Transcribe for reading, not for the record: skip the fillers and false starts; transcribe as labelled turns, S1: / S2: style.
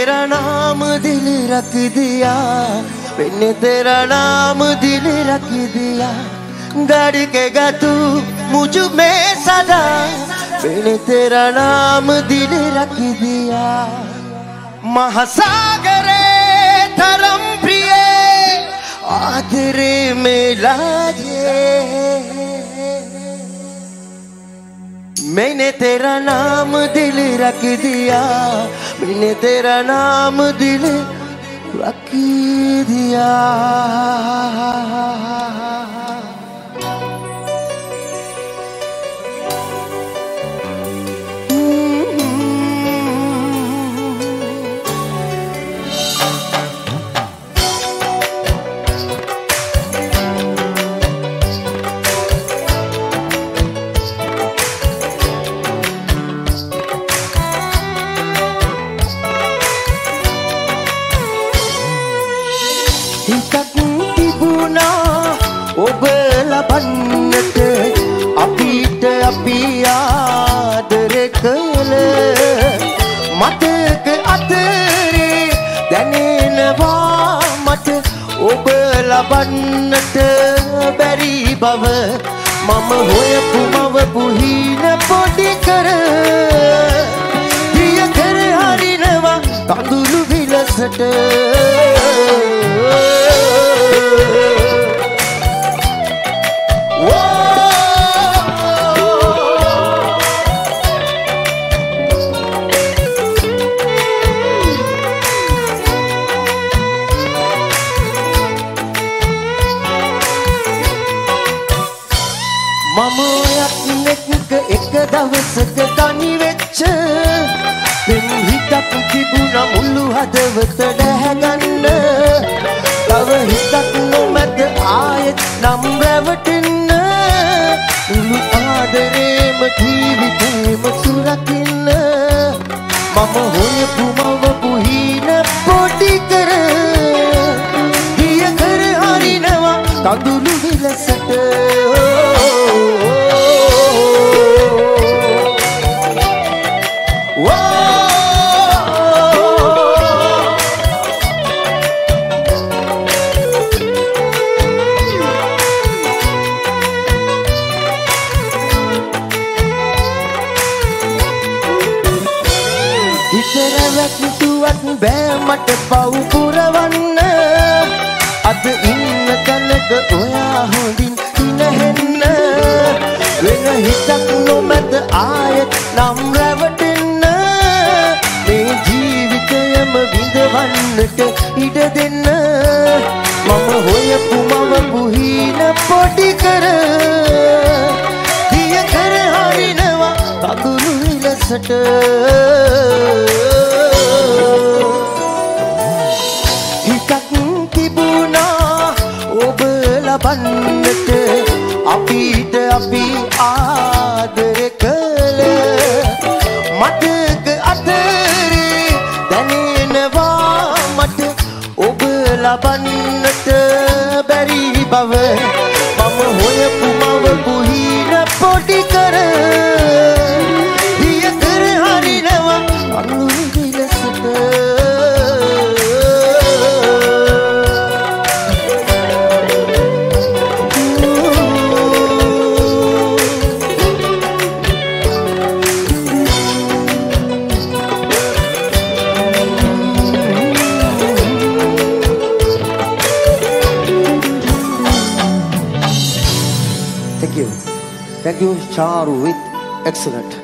S1: तेरा नाम दिल रख दिया, मैंने तेरा नाम दिल रख दिया, धड़केगा तू मुझ में सदा, मैंने तेरा नाम दिल रख दिया। महासागरे धर्म प्रिय आदरे में लाजे, मैंने तेरा नाम दिल रख दिया, मैंने तेरा नाम दिल रख दिया। හිතක් තිබුණා ඔබ ලබන්නට, අපිට අපි ආදරේ කළ මතක අතරේ දැනෙනවා මට ඔබ ලබන්නට බැරි බව, මම හොයපු මවපු හීන පොඩි කර ප්‍රිය කර හරිනවා කඳුළු විලසට. මම ඔයත් එක්ක එක දවසක තනි වෙච්ච, පෙම් හිතක් තිබුණා මුළු හදවත දැහැගන්න, තව හිතක් නොමැත ආයෙත් නම් රැවටෙන්න, මුළු ආදරේම ජීවිතේම සුරකින්න, මම හොයපු මවපු හීන පොඩි කර දිය කර හරිනවා කඳුළු විලසට. හිතර වැටුවත් බෑ මට පව් පුරවන්න, අද ඉන්න තැනක ඔයා හොඳින් ඉනහෙන්න, වෙන හිතක් නොමැත ආයෙත් නම් රැවටෙන්න, මේ ජීවිතයම විඳවන්නට ඉඩ දෙන්න, මම හොයපු මවපු හීන පොඩි කර දිය කර හරිනවා කඳුළු විලසට. හිතක් තිබුණා ඔබ ලබන්නට, අපිට අපි ආදරේ කළ මතක අතරේ දැනෙනවා මට ඔබ ලබන්නට බැරි බව, මම හොයපු මවපු හීන පොඩි කර දිය කර හරිනවා කඳුළු විලසට. Thank you, Charu, with excellent.